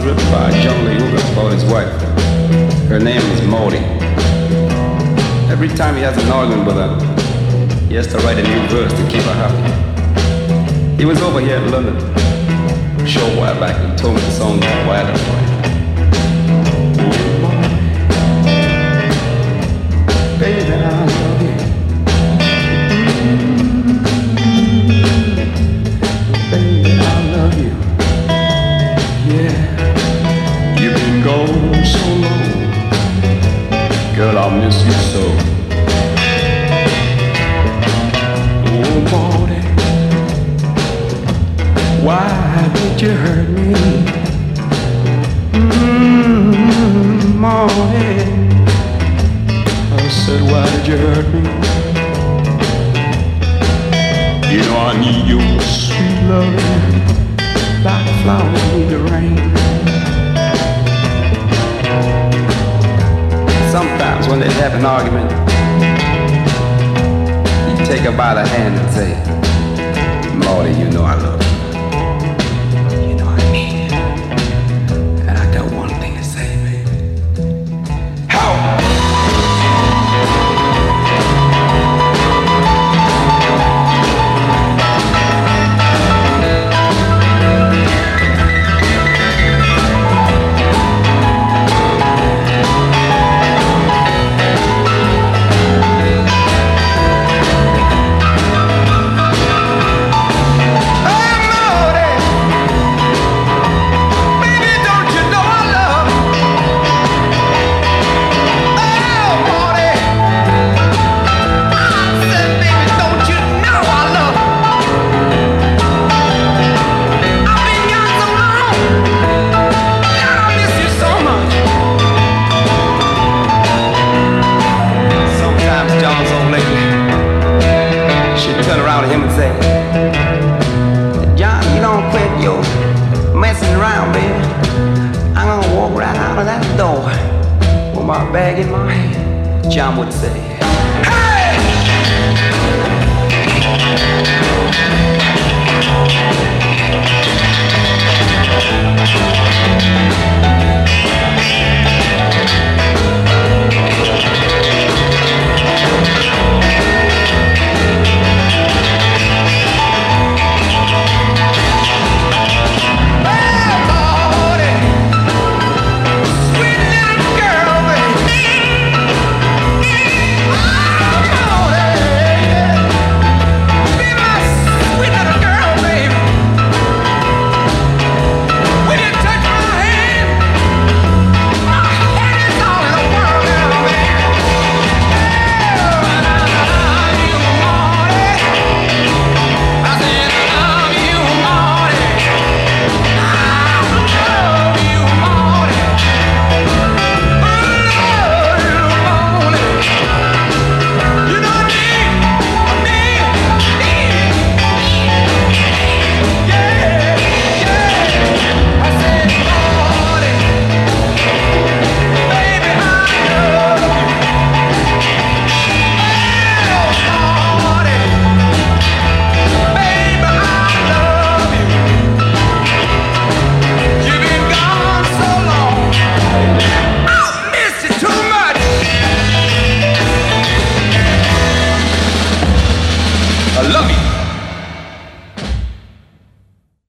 written by John Lee Hooker about his wife. Her name is Maudie. Every time he has an argument with her, he has to write a new verse to keep her happy. He was over here in London a short while back and told me the song was Wild and Boy. Baby, I love you. Baby, I love you. Yeah, you've been gone so long. Girl, I miss you so. Oh, Maudie, why did you hurt me? Maudie, I said, why did you hurt me? You know I need your sweet loving, like a flower need the rain. Sometimes when they have an argument, you take her by the hand and say, Maudie, you know I love you. You know I mean it. And I got one thing to say, baby. How? Turn around to him and say, John, you don't quit your messing around, baby. I'm gonna walk right out of that door with my bag in my hand. John would say,